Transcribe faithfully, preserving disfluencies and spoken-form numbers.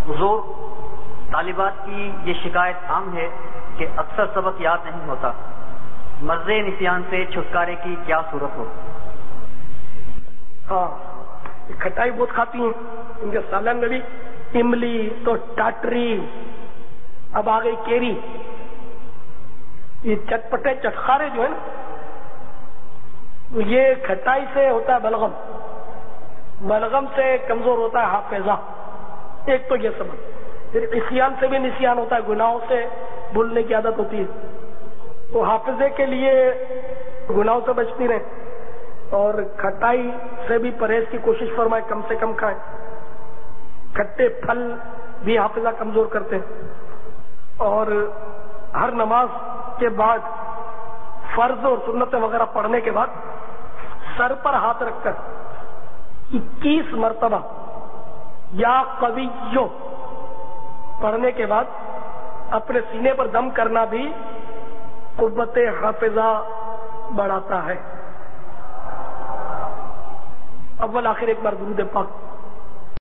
حضور، طالبات کی یہ شکایت عام ہے کہ اکثر سبق یاد نہیں ہوتا، مرض نسیان سے چھٹکارے کی کیا صورت ہو؟ ہاں، کھٹائی بہت کھاتی ہیں، ان کے سالن میں بھی املی تو ٹاٹری، اب آ گئی کیری، یہ چٹپٹے چٹخارے جو ہے نا، یہ کھٹائی سے ہوتا ہے بلغم، بلغم سے کمزور ہوتا ہے حافظہ، ایک تو یہ سبب۔ پھر عصیان سے بھی نسیان ہوتا ہے، گناہوں سے بھولنے کی عادت ہوتی ہے، تو حافظے کے لیے گناہوں سے بچتی رہیں اور کھٹائی سے بھی پرہیز کی کوشش فرمائے، کم سے کم کھائیں۔ کھٹے پھل بھی حافظہ کمزور کرتے ہیں، اور ہر نماز کے بعد فرض اور سنتیں وغیرہ پڑھنے کے بعد سر پر ہاتھ رکھ کر اکیس مرتبہ یا قویو پڑھنے کے بعد اپنے سینے پر دم کرنا بھی قوت حافظہ بڑھاتا ہے۔ اول آخر ایک بار درود پاک